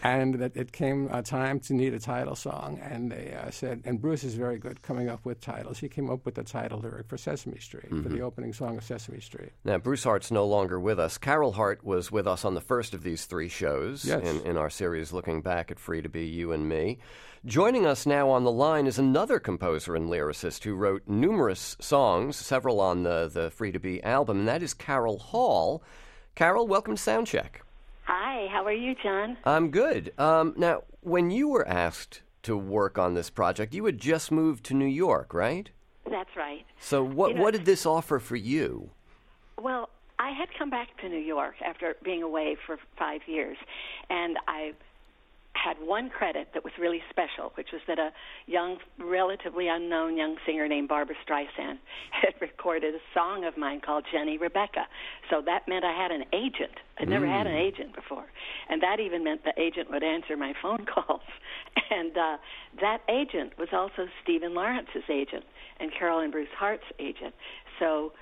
And that it came time to need a title song, and they said, and Bruce is very good coming up with titles. He came up with the title lyric for Sesame Street, for the opening song of Sesame Street. Now, Bruce Hart's no longer with us. Carol Hart was with us on the first of these 3 shows in our series Looking Back at Free to Be You and Me. Joining us now on the line is another composer and lyricist who wrote numerous songs, several on the Free to Be album, and that is Carol Hall. Carol, welcome to Soundcheck. Hi, how are you, John? I'm good. Now, when you were asked to work on this project, you had just moved to New York, right? That's right. So what did this offer for you? Well, I had come back to New York after being away for 5 years, and I had one credit that was really special, which was that a young, relatively unknown young singer named Barbra Streisand had recorded a song of mine called Jenny Rebecca. So that meant I had an agent. I'd never had an agent before. And that even meant the agent would answer my phone calls. And that agent was also Stephen Lawrence's agent and Carol and Bruce Hart's agent. So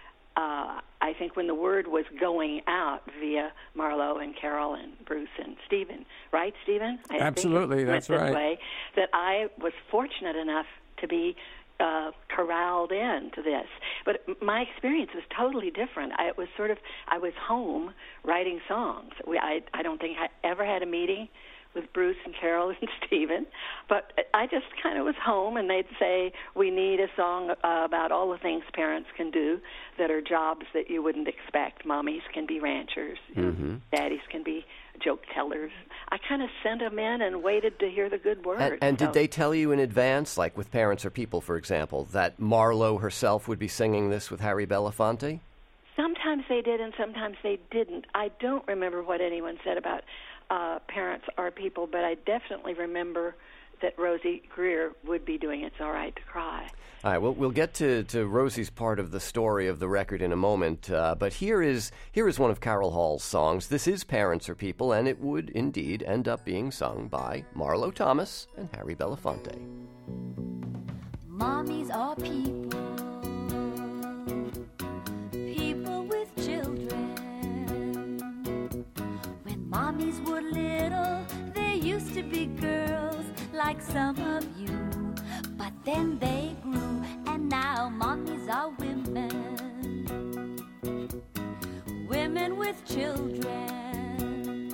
I think when the word was going out via Marlo and Carol and Bruce and Stephen, right, Stephen? Absolutely, that's right. Way, that I was fortunate enough to be corralled into this. But my experience was totally different. I was home writing songs. I don't think I ever had a meeting with Bruce and Carol and Stephen, but I just kind of was home, and they'd say, we need a song about all the things parents can do that are jobs that you wouldn't expect. Mommies can be ranchers, daddies can be joke tellers. I kind of sent them in and waited to hear the good word. And did they tell you in advance, like with Parents Are People, for example, that Marlo herself would be singing this with Harry Belafonte? Sometimes they did, and sometimes they didn't. I don't remember what anyone said about Parents Are People, but I definitely remember that Rosie Greer would be doing It's All Right to Cry. All right, we'll get to Rosie's part of the story of the record in a moment, but here is one of Carol Hall's songs. This is Parents Are People, and it would indeed end up being sung by Marlo Thomas and Harry Belafonte. Mommies are people, people with children. When mommies were little, they used to be girls like some of you. But then they grew, and now mommies are women. Women with children,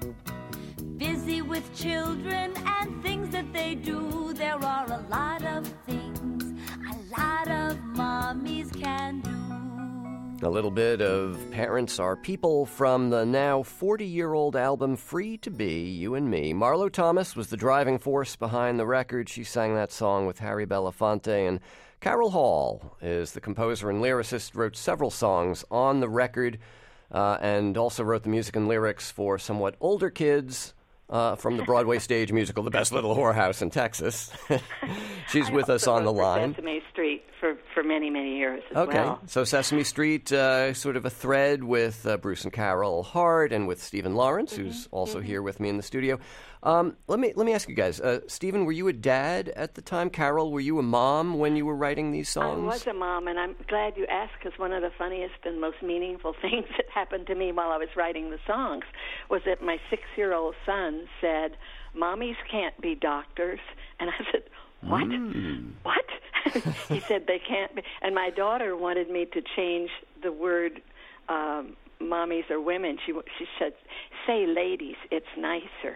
busy with children and things that they do. There are a lot of things a lot of mommies can do. A little bit of Parents Are People from the now 40-year-old album Free to Be You and Me. Marlo Thomas was the driving force behind the record. She sang that song with Harry Belafonte. And Carol Hall is the composer and lyricist, wrote several songs on the record, and also wrote the music and lyrics for somewhat older kids from the Broadway stage musical The Best Little Whorehouse in Texas. She's with us on the line. Sesame Street for many, many years as well. Okay, so Sesame Street, sort of a thread with Bruce and Carol Hart and with Stephen Lawrence, who's also here with me in the studio. Let me ask you guys, Stephen, were you a dad at the time? Carol, were you a mom when you were writing these songs? I was a mom, and I'm glad you asked, because one of the funniest and most meaningful things that happened to me while I was writing the songs was that my 6-year-old son said, "Mommies can't be doctors." And I said, "What? What?" He said, "They can't be." And my daughter wanted me to change the word mommies or women. She said, "Say ladies, it's nicer."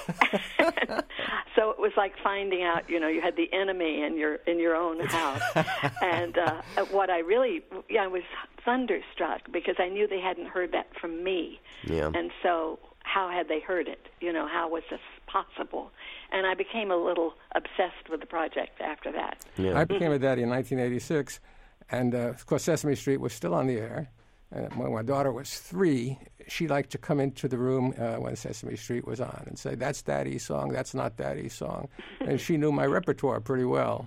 So it was like finding out, you had the enemy in your own house. And what I was thunderstruck, because I knew they hadn't heard that from me. Yeah. And so how had they heard it? How was this possible? And I became a little obsessed with the project after that. Yeah. I became a daddy in 1986, and of course Sesame Street was still on the air. And when my daughter was 3, she liked to come into the room when Sesame Street was on and say, "That's Daddy's song, that's not Daddy's song." And she knew my repertoire pretty well.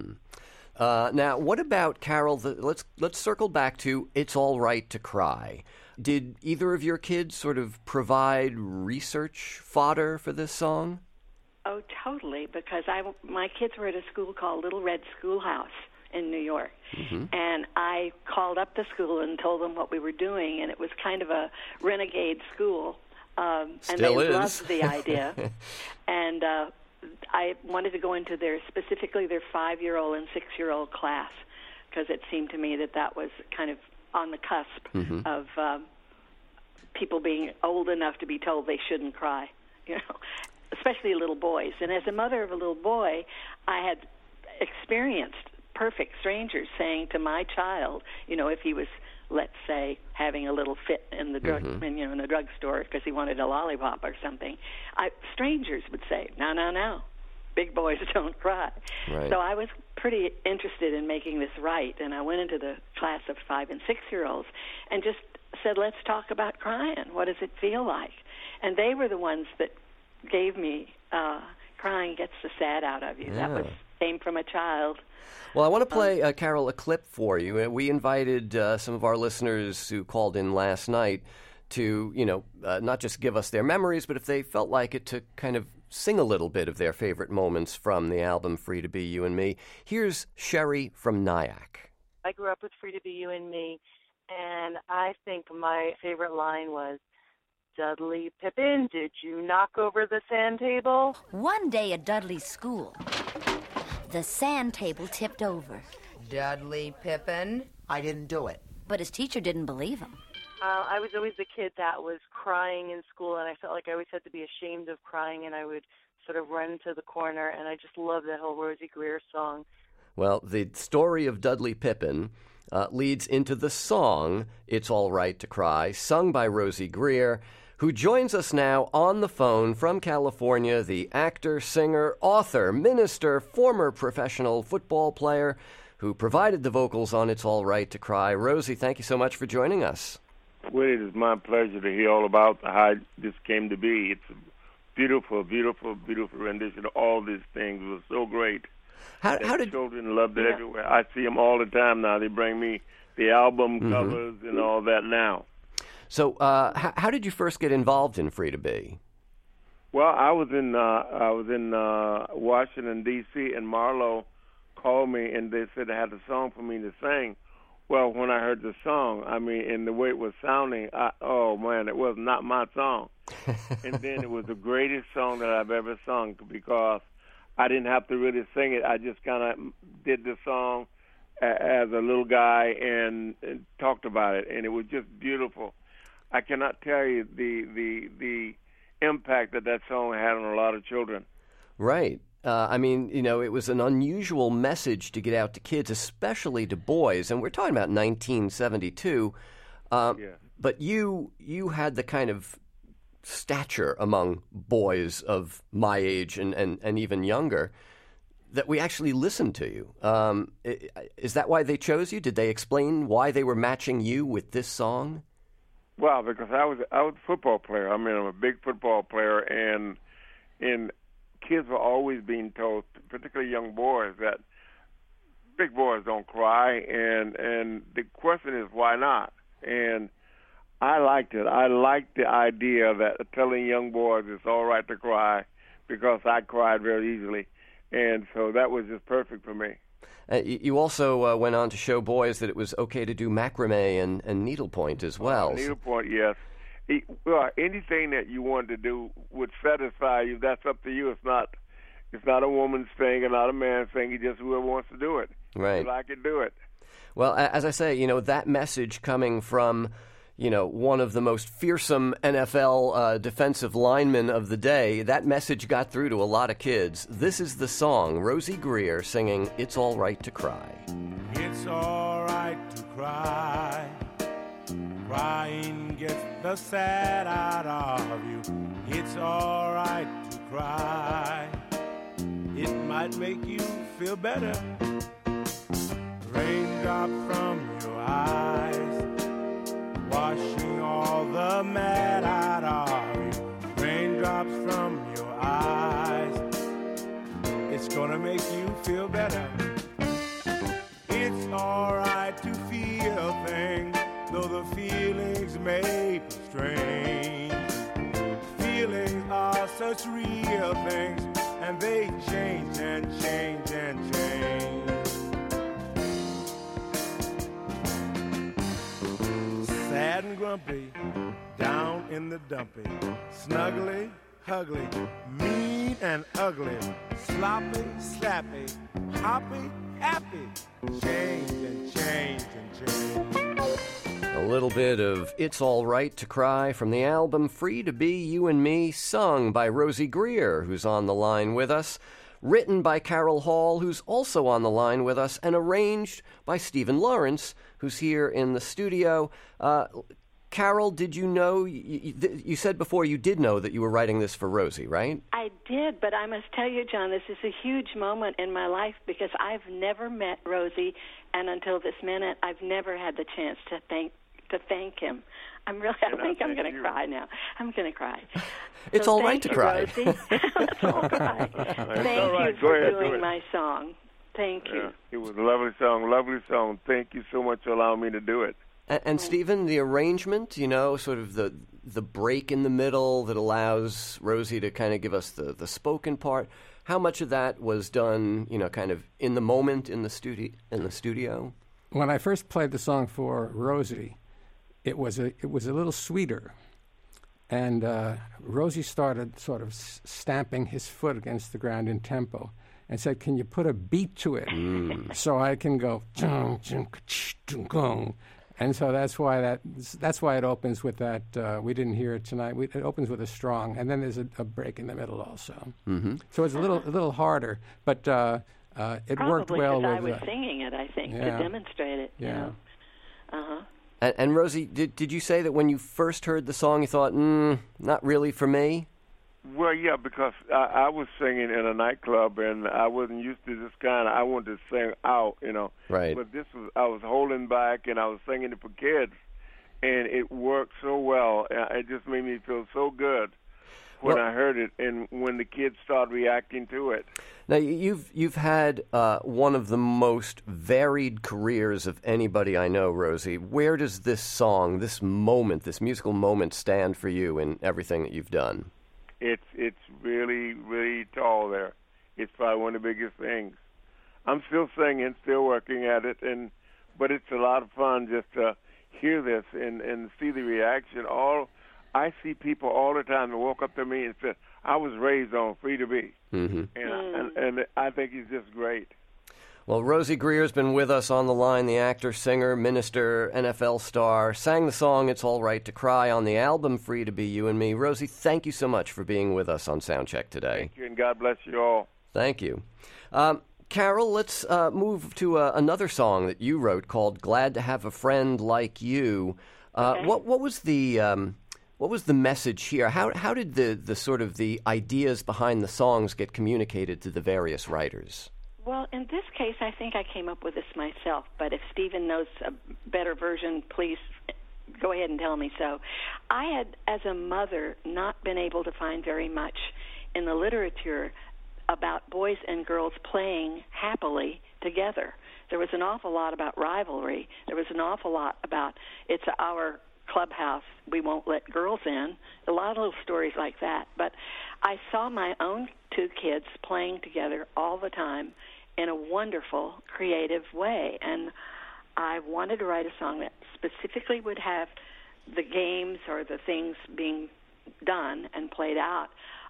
Now, what about Carol? Let's circle back to "It's All Right to Cry." Did either of your kids sort of provide research fodder for this song? Oh, totally, because my kids were at a school called Little Red Schoolhouse in New York. And I called up the school and told them what we were doing, and it was kind of a renegade school. And Still they is. loved the idea. And I wanted to go into specifically their 5-year-old and 6-year-old class, because it seemed to me that was kind of on the cusp of people being old enough to be told they shouldn't cry, especially little boys. And as a mother of a little boy, I had experienced perfect strangers saying to my child, if he was, let's say, having a little fit in the drug, in a drugstore because he wanted a lollipop or something, strangers would say, no, big boys don't cry. Right. So I was pretty interested in making this right, and I went into the class of 5- and 6-year-olds and just said, let's talk about crying. What does it feel like? And they were the ones that gave me crying gets the sad out of you. Yeah. That came from a child. Well, I want to play, Carol, a clip for you. We invited some of our listeners who called in last night to, not just give us their memories, but if they felt like it, to kind of sing a little bit of their favorite moments from the album Free to Be You and Me. Here's Sherry from Nyack. I grew up with Free to Be You and Me, and I think my favorite line was, Dudley Pippin, did you knock over the sand table? One day at Dudley's school, the sand table tipped over. Dudley Pippin? I didn't do it. But his teacher didn't believe him. I was always the kid that was crying in school, and I felt like I always had to be ashamed of crying, and I would sort of run to the corner, and I just loved that whole Rosie Greer song. Well, the story of Dudley Pippin leads into the song It's All Right to Cry, sung by Rosie Greer, who joins us now on the phone from California, the actor, singer, author, minister, former professional football player who provided the vocals on It's All Right to Cry. Rosie, thank you so much for joining us. Well, it is my pleasure to hear all about how this came to be. It's a beautiful, beautiful, beautiful rendition of all these things. It was so great. How did children loved it everywhere? I see them all the time now. They bring me the album covers and all that now. So, how did you first get involved in Free to Be? Well, I was in Washington D.C. and Marlo called me and they said they had a song for me to sing. Well, when I heard the song, and the way it was sounding, oh man, it was not my song. And then it was the greatest song that I've ever sung because I didn't have to really sing it. I just kind of did the song as a little guy and talked about it, and it was just beautiful. I cannot tell you the impact that song had on a lot of children. Right. It was an unusual message to get out to kids, especially to boys. And we're talking about 1972. But you had the kind of stature among boys of my age and even younger that we actually listened to you. Is that why they chose you? Did they explain why they were matching you with this song? Well, because I was a football player. I'm a big football player, and kids were always being told, particularly young boys, that big boys don't cry, and the question is, why not? And I liked it. I liked the idea that telling young boys it's all right to cry because I cried very easily, and so that was just perfect for me. You also went on to show boys that it was okay to do macrame and needlepoint as well. Needlepoint, yes. Well, anything that you want to do would satisfy you. That's up to you. It's not a woman's thing and not a man's thing. It's just whoever wants to do it. Right. If you like it, do it. Well, as I say, that message coming from, one of the most fearsome NFL defensive linemen of the day, that message got through to a lot of kids. This is the song, Rosie Greer singing It's All Right to Cry. It's all right to cry. Crying gets the sad out of you. It's all right to cry. It might make you feel better. Raindrop from your eyes, washing all the mad out of you. Raindrops from your eyes, it's gonna make you feel better. It's all right to feel things, though the feelings may be strange. Feelings are such real things, and they change and change and change. Sad sad and grumpy, down in the dumpy, snuggly, huggly, mean and ugly, sloppy, slappy, hoppy, happy, change and change and change. A little bit of It's All Right to Cry from the album Free to Be You and Me, sung by Rosie Greer, who's on the line with us, written by Carol Hall, who's also on the line with us, and arranged by Stephen Lawrence, who's here in the studio. Carol, did you know, you said before you did know that you were writing this for Rosie, right? I did, but I must tell you, John, this is a huge moment in my life because I've never met Rosie, and until this minute, I've never had the chance to thank him. I think I'm going to cry now. I'm going to cry. It's all right to cry. Rosie. Let's all cry. Thank you for doing my song. Thank you. Yeah, it was a lovely song, lovely song. Thank you so much for allowing me to do it. And Stephen, the arrangement, you know, sort of the break in the middle that allows Rosie to kind of give us the spoken part, how much of that was done, you know, kind of in the moment in the studio? When I first played the song for Rosie, it was a little sweeter, and Rosie started sort of stamping his foot against the ground in tempo, and said, "Can you put a beat to it?" So I can go, and so that's why it opens with that. We didn't hear it tonight. It opens with a strong, and then there's a break in the middle also. Mm-hmm. So it's a little harder, but it worked well with. Probably because I was singing it, I think, to demonstrate it. Yeah. You know? Uh-huh. And Rosie, did you say that when you first heard the song, you thought, not really for me? Well, yeah, because I was singing in a nightclub, and I wasn't used to this kind of, I wanted to sing out, you know. Right. But I was holding back, and I was singing it for kids, and it worked so well. It just made me feel so good when I heard it, and when the kids started reacting to it. Now, you've had one of the most varied careers of anybody I know, Rosie. Where does this song, this moment, this musical moment stand for you in everything that you've done? It's really, really tall there. It's probably one of the biggest things. I'm still singing, still working at it, but it's a lot of fun just to hear this and see the reaction. I see people all the time that walk up to me and say, "I was raised on Free to Be," and I think it's just great. Well, Rosie Greer's been with us on the line, the actor, singer, minister, NFL star, sang the song It's All Right to Cry on the album Free to Be You and Me. Rosie, thank you so much for being with us on Soundcheck today. Thank you, and God bless you all. Thank you. Carol, let's move to another song that you wrote called Glad to Have a Friend Like You. Okay. What was the message here? How did the sort of the ideas behind the songs get communicated to the various writers? Well, in this case, I think I came up with this myself, but if Stephen knows a better version, please go ahead and tell me so. I had, as a mother, not been able to find very much in the literature about boys and girls playing happily together. There was an awful lot about rivalry. There was an awful lot about, it's our clubhouse, we won't let girls in, a lot of little stories like that. But I saw my own two kids playing together all the time in a wonderful, creative way. And I wanted to write a song that specifically would have the games or the things being done and played out.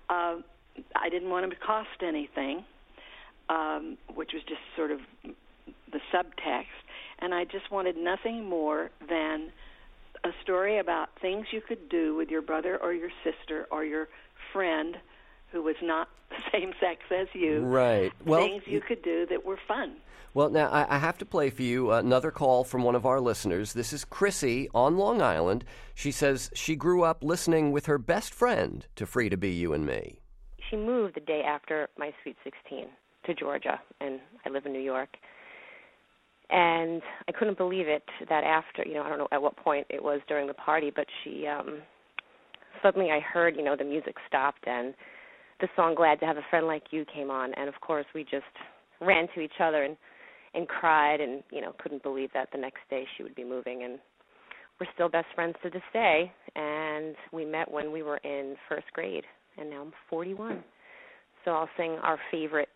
I didn't want them to cost anything, which was just sort of the subtext. And I just wanted nothing more than a story about things you could do with your brother or your sister or your friend who was not the same sex as you. Right. Well, things you could do that were fun. Well, now, I have to play for you another call from one of our listeners. This is Chrissy on Long Island. She says she grew up listening with her best friend to Free to Be You and Me. She moved the day after my Sweet 16 to Georgia, and I live in New York. And I couldn't believe it that after, I don't know at what point it was during the party, but she, suddenly I heard, the music stopped and the song Glad to Have a Friend Like You came on. And, of course, we just ran to each other and cried and, couldn't believe that the next day she would be moving. And we're still best friends to this day. And we met when we were in first grade, and now I'm 41. So I'll sing our favorite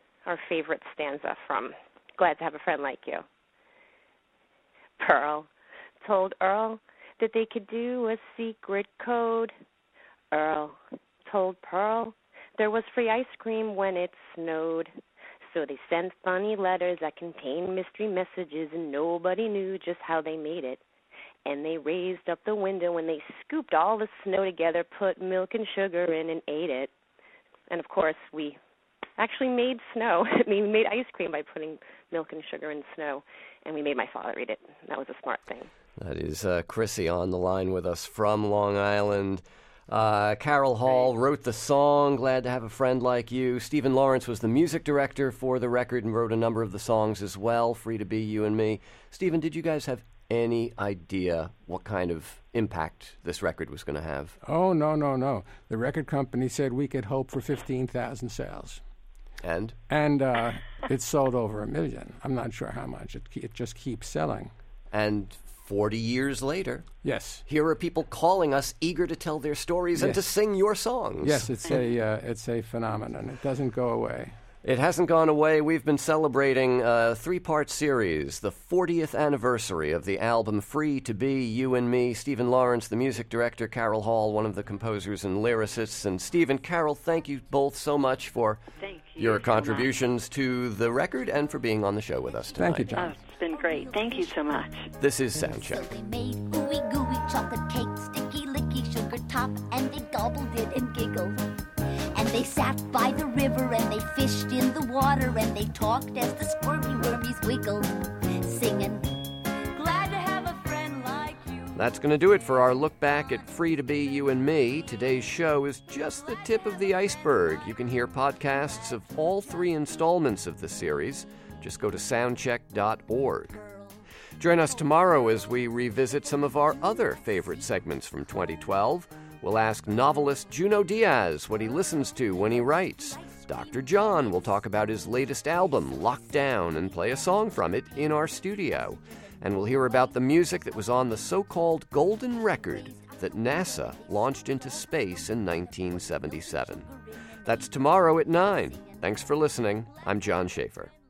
stanza from Glad to Have a Friend Like You. Pearl told Earl that they could do a secret code. Earl told Pearl there was free ice cream when it snowed. So they sent funny letters that contained mystery messages, and nobody knew just how they made it. And they raised up the window and they scooped all the snow together, put milk and sugar in, and ate it. And, of course, we actually made snow. I mean, we made ice cream by putting milk and sugar in snow, and we made my father eat it. That was a smart thing. That is Chrissy on the line with us from Long Island. Carol Hall wrote the song, Glad to Have a Friend Like You. Stephen Lawrence was the music director for the record and wrote a number of the songs as well, Free to Be You and Me. Stephen, did you guys have any idea what kind of impact this record was going to have? Oh, no. The record company said we could hope for 15,000 sales. And? And it sold over 1 million. I'm not sure how much. It just keeps selling. And 40 years later, yes, here are people calling us, eager to tell their stories and to sing your songs. Yes, it's a phenomenon. It doesn't go away. It hasn't gone away. We've been celebrating a 3-part series, the 40th anniversary of the album Free to Be You and Me. Stephen Lawrence, the music director, Carol Hall, one of the composers and lyricists. And Stephen, Carol, thank you both so much for your contributions to the record and for being on the show with us tonight. Thank you, John. Oh, it's been great. Thank you so much. This is Soundcheck. So they made ooey gooey chocolate cake, sticky licky sugar top, and they gobbled it and giggled. And they sat by the river and they fished in the water and they talked as the squirmy wormies wiggled, singing, glad to have a friend like you. That's going to do it for our look back at Free to Be You and Me. Today's show is just the tip of the iceberg. You can hear podcasts of all 3 installments of the series. Just go to soundcheck.org. Join us tomorrow as we revisit some of our other favorite segments from 2012. We'll ask novelist Junot Diaz what he listens to when he writes. Dr. John will talk about his latest album, Locked Down, and play a song from it in our studio. And we'll hear about the music that was on the so-called Golden Record that NASA launched into space in 1977. That's tomorrow at 9. Thanks for listening. I'm John Schaefer.